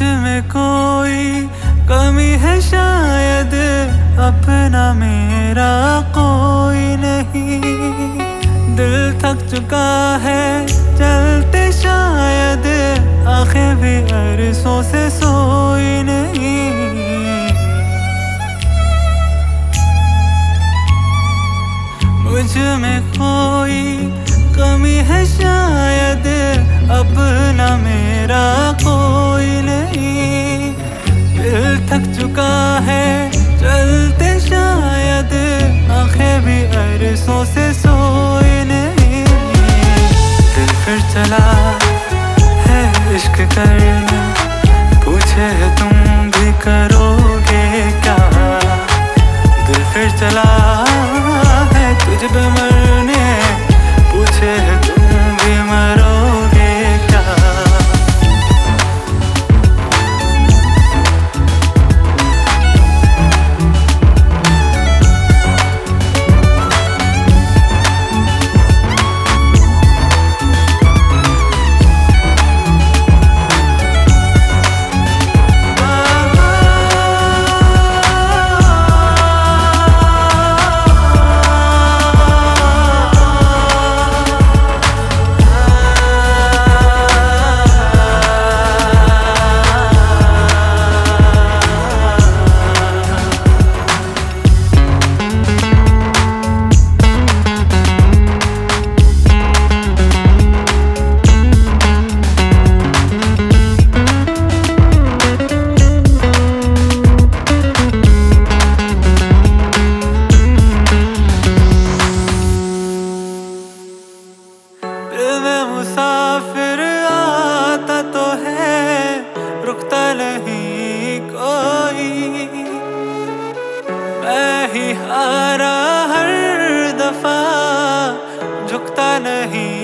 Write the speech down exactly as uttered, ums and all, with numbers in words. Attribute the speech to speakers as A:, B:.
A: में कोई कमी है शायद, अपना मेरा कोई नहीं। दिल थक चुका है चलते शायद, आंखें भी अरसों से सोई नहीं। मुझ में कोई कमी है शायद, अपना मेरा कोई नहीं। दिल थक चुका है चलते शायद, आंखें भी अरसों से सोई नहीं। दिल फिर चला है इश्क करने, पूछे तुम भी करोगे क्या। दिल फिर चला है तुझ पे मरने, पूछे तुम भी मरोगे क्या। मुसाफिर आता तो है, रुकता नहीं कोई। मैं ही हारा हर दफा, झुकता नहीं